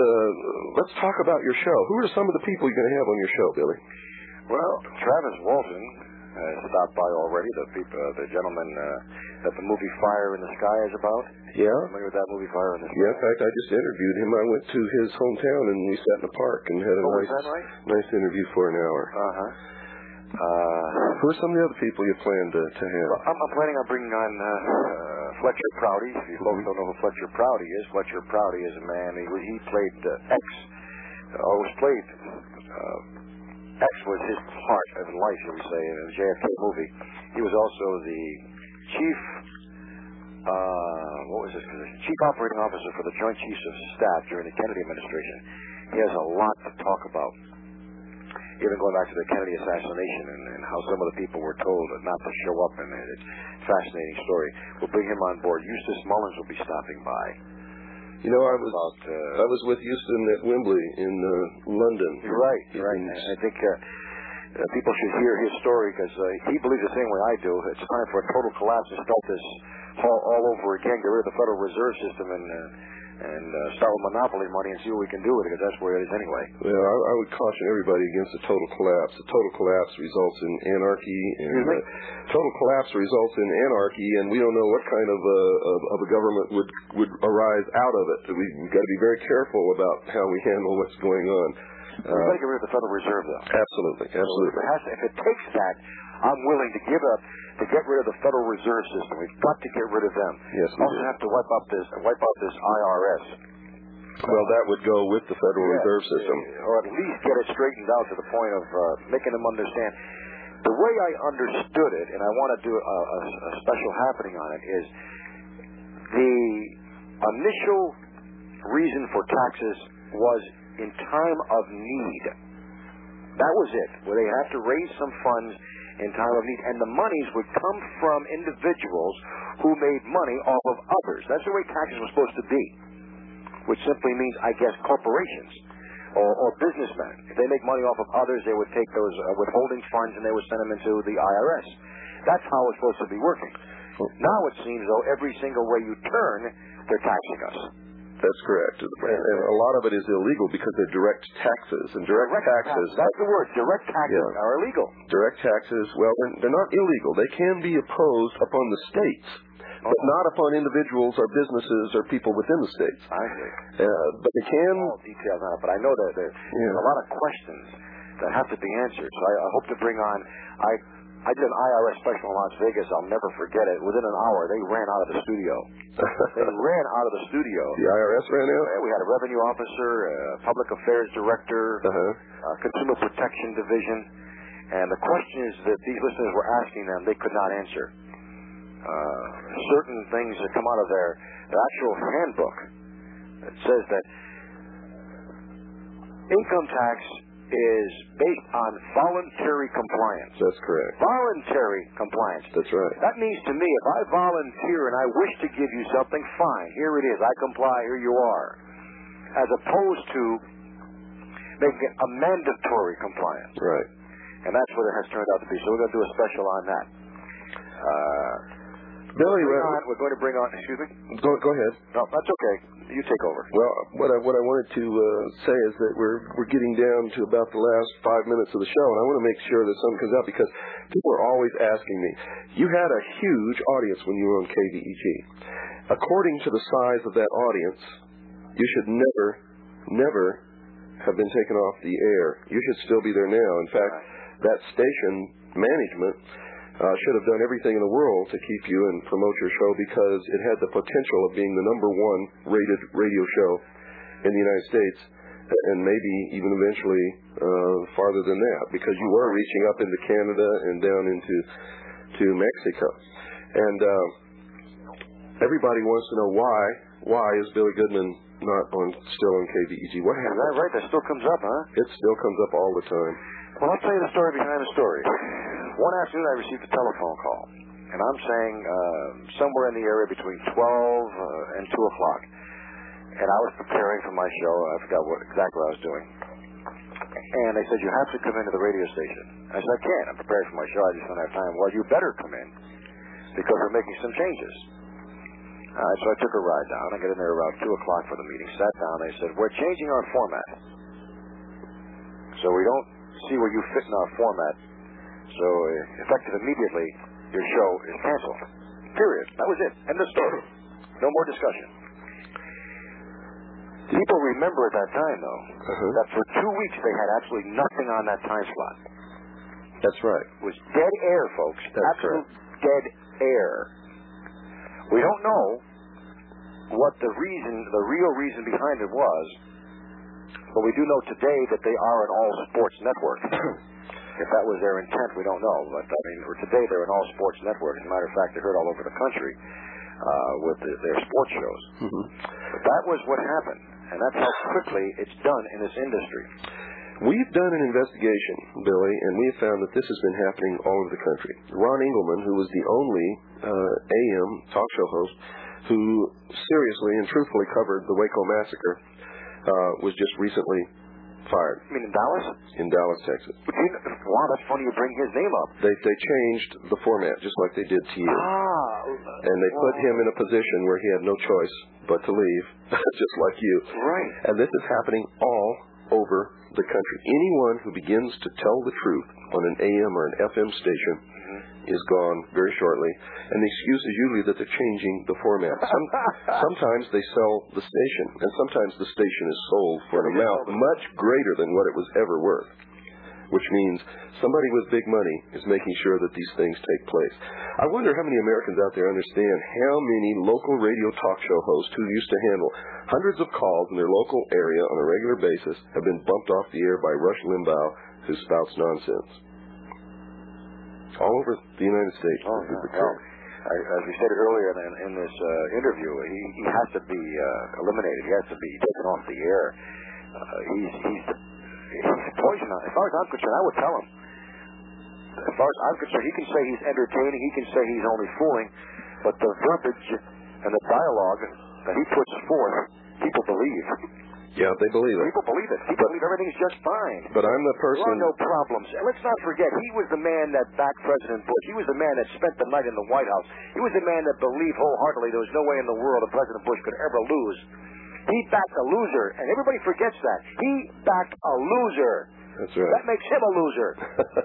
let's talk about your show. Who are some of the people you're going to have on your show, Billy? Well, Travis Walton stopped by already. The gentleman that the movie Fire in the Sky is about. Yeah. Familiar with that movie Fire in the Sky? Yeah. In fact, I just interviewed him. I went to his hometown and we sat in the park and had a nice interview for an hour. Who are some of the other people you plan to have? Well, I'm planning on bringing on Fletcher Prouty. If you folks don't know who Fletcher Prouty is, Fletcher Prouty is a man. He played X. Always played. X was his part of life, shall we say, in the JFK movie. He was also the chief. What was his position? Chief Operating Officer for the Joint Chiefs of Staff during the Kennedy administration. He has a lot to talk about. Even going back to the Kennedy assassination and how some of the people were told not to show up, and it's a fascinating story. We'll bring him on board. Eustace Mullins will be stopping by. You know, I was with Houston at Wembley in London. You're right. And I think people should hear his story because he believes the same way I do. It's time for a total collapse and start this all over again. Get rid of the Federal Reserve System and start with monopoly money and see what we can do with it, because that's where it is anyway. Well, I would caution everybody against a total collapse. A total collapse results in anarchy, and total collapse results in anarchy, and we don't know what kind of a government would arise out of it. We've got to be very careful about how we handle what's going on. We've got to get rid of the Federal Reserve, though. Absolutely. So if it takes that, I'm willing to give up to get rid of the Federal Reserve System. We've got to get rid of them. Yes, we also have to wipe out this IRS. Well, that would go with the Federal Reserve System. Or at least get it straightened out to the point of making them understand. The way I understood it, and I want to do a special happening on it, is the initial reason for taxes was in time of need. That was it, where they had to raise some funds in time of need, and the monies would come from individuals who made money off of others. That's the way taxes were supposed to be, which simply means, I guess, corporations or businessmen. If they make money off of others, they would take those withholding funds and they would send them into the IRS. That's how it's supposed to be working. Now it seems, though, every single way you turn, they're taxing us. That's correct. And a lot of it is illegal because they're direct taxes. And direct taxes... That's the word. Direct taxes are illegal. Direct taxes, well, they're not illegal. They can be imposed upon the states. but not upon individuals or businesses or people within the states. I see. But they can... All details on it, but I know that there's a lot of questions that have to be answered. So I hope to bring on... I did an IRS special in Las Vegas. I'll never forget it. Within an hour, they ran out of the studio. They ran out of the studio. The IRS ran out? Yeah, we had a revenue officer, a public affairs director, consumer protection division. And the questions that these listeners were asking them, they could not answer. Certain things that come out of their actual handbook. It says that income tax is based on voluntary compliance. That's correct. Voluntary compliance. That's right. That means to me, if I volunteer and I wish to give you something, fine. Here it is. I comply. Here you are. As opposed to making it a mandatory compliance. Right. And that's what it has turned out to be. So we're going to do a special on that. Billy, we're going to bring on... Excuse me? Go ahead. No, that's okay. You take over. Well, what I wanted to say is that we're getting down to about the last 5 minutes of the show, and I want to make sure that something comes out because people are always asking me. You had a huge audience when you were on KVEG. According to the size of that audience, you should never have been taken off the air. You should still be there now. In fact, that station management should have done everything in the world to keep you and promote your show because it had the potential of being the #1 rated radio show in the United States and maybe even eventually farther than that because you were reaching up into Canada and down into Mexico. And everybody wants to know why is Billy Goodman not still on KVEG? What happened? Is that right? That still comes up, huh? It still comes up all the time. Well, I'll tell you the story behind the story. One afternoon, I received a telephone call, and I'm saying somewhere in the area between 12 and 2 o'clock. And I was preparing for my show. I forgot exactly what I was doing. And they said, you have to come into the radio station. I said, I can't. I'm preparing for my show. I just don't have time. Well, you better come in because we're making some changes. So I took a ride down. I got in there around 2 o'clock for the meeting, sat down. They said, we're changing our format. So we don't see where you fit in our format. So effective immediately, your show is canceled. Period. That was it. End of story. No more discussion. People remember at that time, though, that for 2 weeks they had absolutely nothing on that time slot. That's right. It was dead air, folks. That's absolute dead air. We don't know what the real reason behind it was, but we do know today that they are an all-sports network. If that was their intent, we don't know. But, I mean, today they're an all-sports network. As a matter of fact, they're heard all over the country with their sports shows. But that was what happened, and that's how quickly it's done in this industry. We've done an investigation, Billy, and we have found that this has been happening all over the country. Ron Engelman, who was the only AM talk show host who seriously and truthfully covered the Waco massacre, was just recently fired. You mean in Dallas? In Dallas, Texas. Wow, that's funny you bring his name up. They changed the format just like they did to you. And they put him in a position where he had no choice but to leave, just like you. Right. And this is happening all over the country. Anyone who begins to tell the truth on an AM or an FM station is gone very shortly. And the excuse is usually that they're changing the format. Sometimes they sell the station, and sometimes the station is sold for an amount much greater than what it was ever worth, which means somebody with big money is making sure that these things take place. I wonder how many Americans out there understand how many local radio talk show hosts who used to handle hundreds of calls in their local area on a regular basis have been bumped off the air by Rush Limbaugh, who spouts nonsense. All over the United States. As we said earlier in this interview, he has to be eliminated. He has to be taken off the air. He's poison. As far as I'm concerned, I would tell him. As far as I'm concerned, he can say he's entertaining. He can say he's only fooling. But the verbiage and the dialogue that he puts forth, people believe. Yeah, they believe it. People believe it. People believe everything's just fine. But I'm the person... There are no problems. And let's not forget, he was the man that backed President Bush. He was the man that spent the night in the White House. He was the man that believed wholeheartedly there was no way in the world that President Bush could ever lose. He backed a loser, and everybody forgets that. He backed a loser. That's right. That makes him a loser.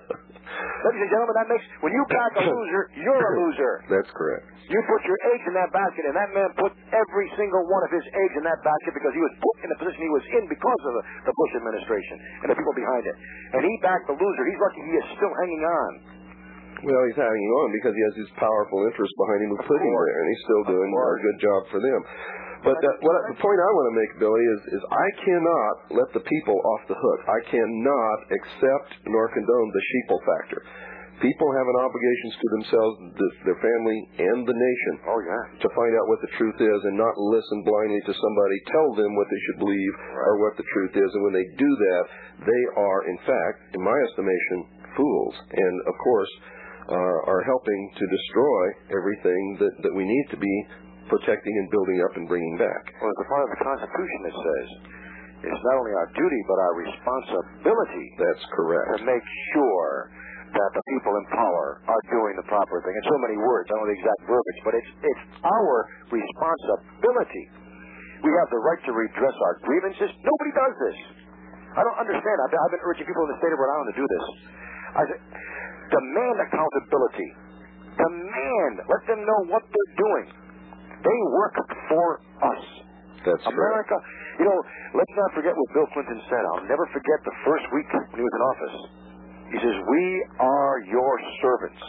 Ladies and gentlemen, that makes, when you back a loser, you're a loser. That's correct. You put your eggs in that basket, and that man put every single one of his eggs in that basket because he was put in the position he was in because of the Bush administration and the people behind it. And he backed the loser. He's lucky he is still hanging on. Well, he's hanging on because he has these powerful interests behind him who put him there, and he's still doing a good job for them. But the point I want to make, Billy, is I cannot let the people off the hook. I cannot accept nor condone the sheeple factor. People have an obligation to themselves, their family, and the nation to find out what the truth is and not listen blindly to somebody tell them what they should believe or what the truth is. And when they do that, they are, in fact, in my estimation, fools. And, of course, are helping to destroy everything that we need to be protecting and building up and bringing back. Well, as a part of the Constitution, it says, it's not only our duty but our responsibility. That's correct. To make sure that the people in power are doing the proper thing. In so many words, I don't know the exact verbiage, but it's our responsibility. We have the right to redress our grievances. Nobody does this. I don't understand. I've been urging people in the state of Rhode Island to do this. I said, demand accountability. Demand. Let them know what they're doing. They work for us. That's America, right. You know, let's not forget what Bill Clinton said. I'll never forget the first week when he was in office. He says, we are your servants.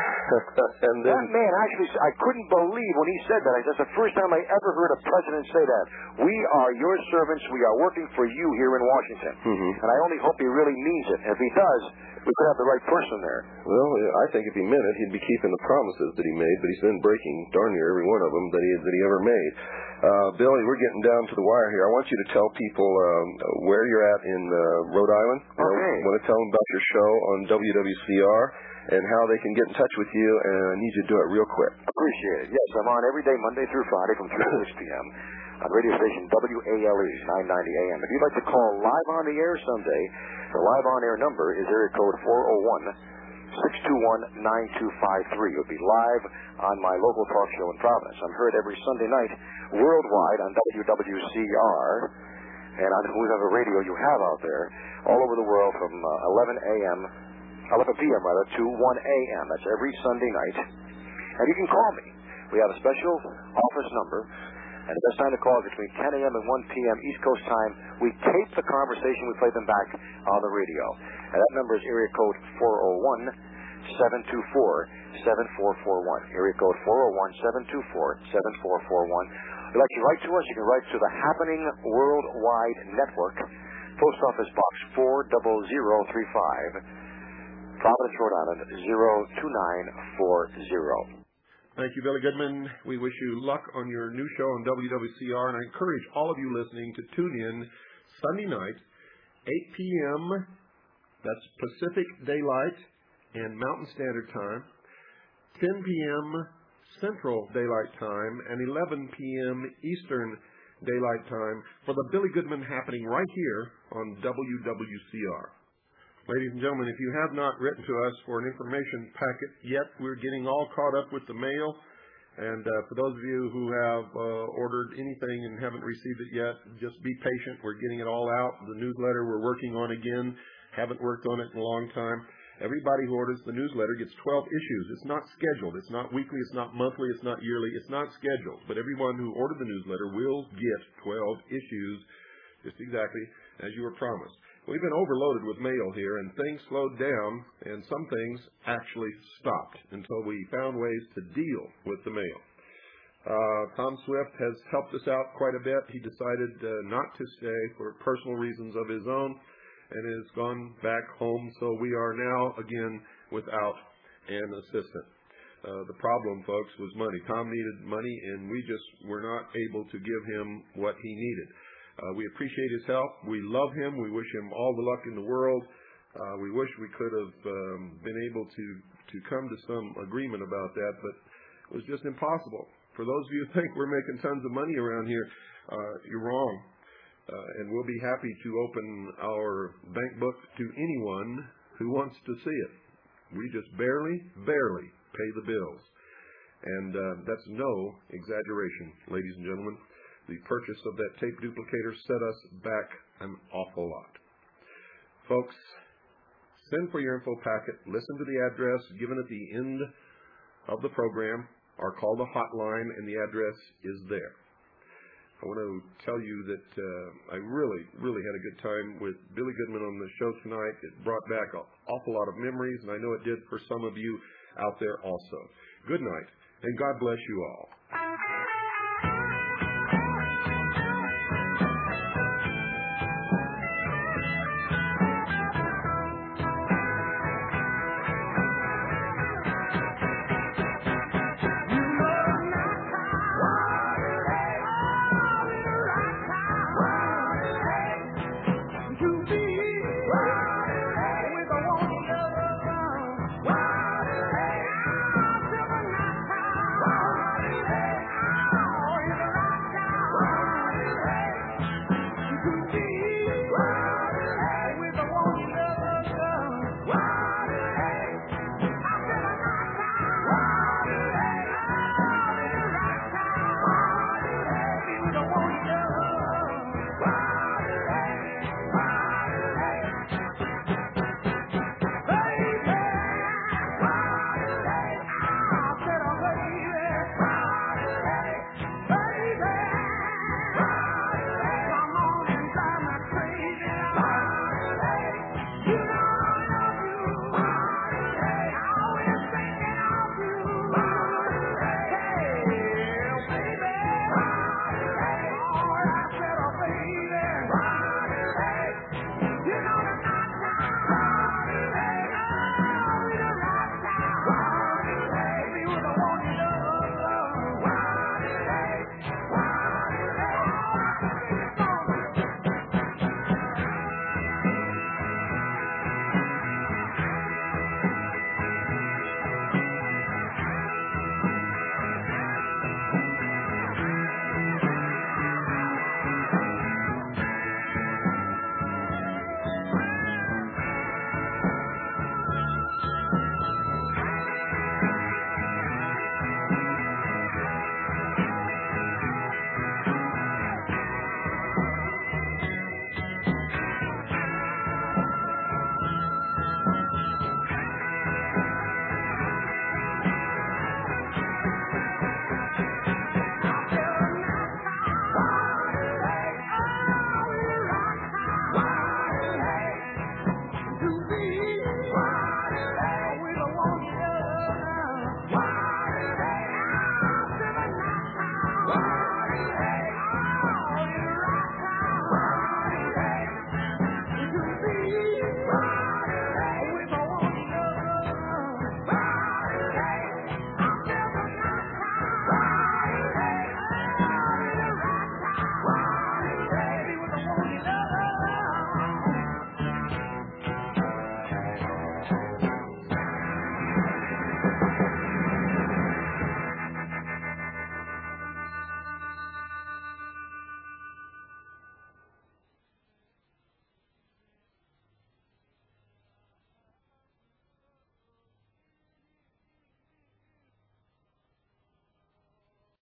And then, that man actually, I couldn't believe when he said that. That's the first time I ever heard a president say that. We are your servants. We are working for you here in Washington. Mm-hmm. And I only hope he really means it. If he does, we could have the right person there. Well, I think if he meant it, he'd be keeping the promises that he made, but he's been breaking darn near every one of them that he ever made. Billy, we're getting down to the wire here. I want you to tell people where you're at in Rhode Island. Okay. I want to tell them about your show on WWCR and how they can get in touch with you, and I need you to do it real quick. Appreciate it. Yes, I'm on every day, Monday through Friday from 3 to 6 p.m. on radio station WALE 990 AM. If you'd like to call live on the air someday, the live on air number is area code 401-621-9253. It would be live on my local talk show in Providence. I'm heard every Sunday night worldwide on WWCR and on whoever radio you have out there, all over the world from 11 p.m. to 1 a.m. That's every Sunday night. And you can call me. We have a special office number. And the best time to call is between 10 a.m. and 1 p.m. East Coast time. We tape the conversation. We play them back on the radio. And that number is area code 401-724-7441. Area code 401-724-7441. If you'd like to write to us, you can write to the Happening Worldwide Network, Post Office Box 40035, Providence, Rhode Island, 02940. Thank you, Billy Goodman. We wish you luck on your new show on WWCR, and I encourage all of you listening to tune in Sunday night, 8 p.m., that's Pacific Daylight and Mountain Standard Time, 10 p.m. Central Daylight Time, and 11 p.m. Eastern Daylight Time for the Billy Goodman happening right here on WWCR. Ladies and gentlemen, if you have not written to us for an information packet yet, we're getting all caught up with the mail. And for those of you who have ordered anything and haven't received it yet, just be patient. We're getting it all out. The newsletter we're working on again. Haven't worked on it in a long time. Everybody who orders the newsletter gets 12 issues. It's not scheduled. It's not weekly. It's not monthly. It's not yearly. It's not scheduled. But everyone who ordered the newsletter will get 12 issues, just exactly as you were promised. We've been overloaded with mail here, and things slowed down, and some things actually stopped until we found ways to deal with the mail. Tom Swift has helped us out quite a bit. He decided not to stay for personal reasons of his own and has gone back home, so we are now, again, without an assistant. The problem, folks, was money. Tom needed money, and we just were not able to give him what he needed. We appreciate his help. We love him. We wish him all the luck in the world. We wish we could have been able to come to some agreement about that, but it was just impossible. For those of you who think we're making tons of money around here, you're wrong. And we'll be happy to open our bank book to anyone who wants to see it. We just barely pay the bills. And that's no exaggeration, ladies and gentlemen. The purchase of that tape duplicator set us back an awful lot. Folks, Send for your info packet. Listen to the address given at the end of the program, or call the hotline, and the address is there. I want to tell you that I really had a good time with Billy Goodman on the show tonight. It brought back an awful lot of memories, and I know it did for some of you out there also. Good night, and God bless you all.